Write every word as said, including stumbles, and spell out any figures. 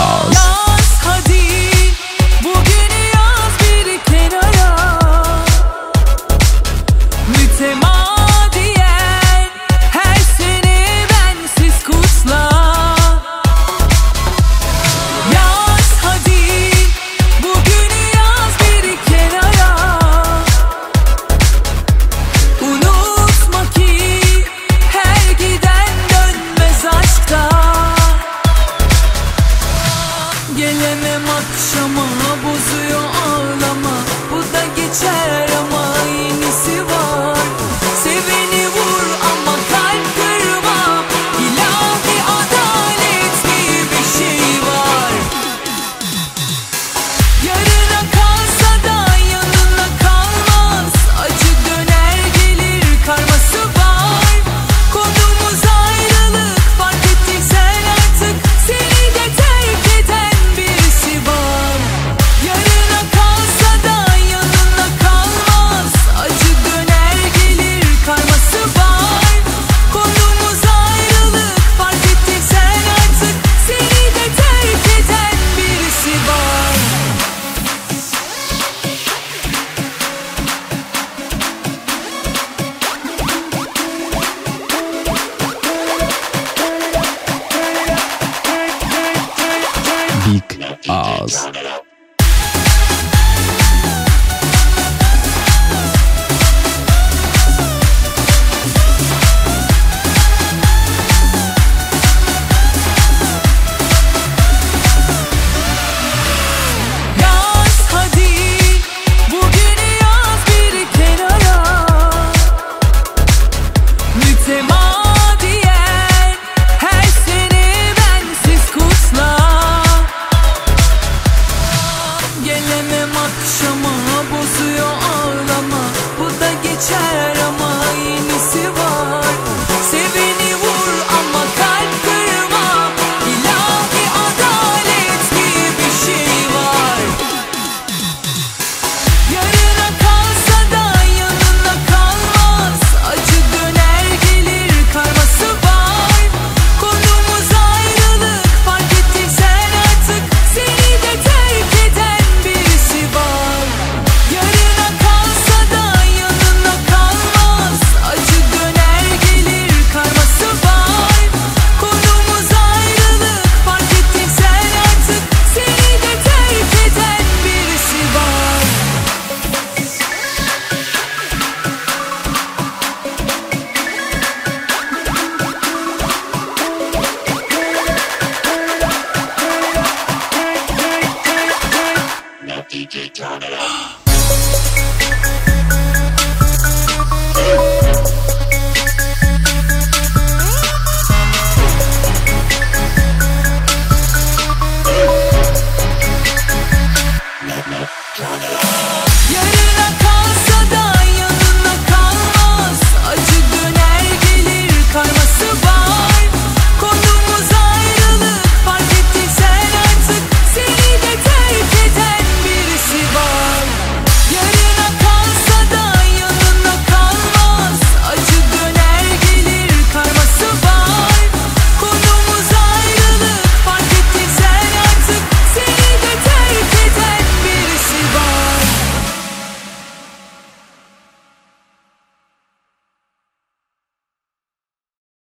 Az. Yaz hadi bugünü yaz bir kenara. Mütemadiyen her sene bensiz kutla. Yaz hadi bugünü yaz bir kenara. Unutma ki her giden dönmez aşkta. Gelemem akşama, bozuyor ağlama. Bu da geçer ama yenisi var. Seveni vur ama kalp kırma. İlahi adalet diye bir şey var. Yarına kalsa da yanına kalmaz. Acı döner gelir, karması var. Kodumuz ayrılık, fark ettiysen artık. Seni de terk eden birisi var. Yarına kalsa da yanına kalmaz. Acı döner gelir, karması var. Kodumuz ayrılık, fark ettiysen artık. Seni de terk eden birisi var. Big Az.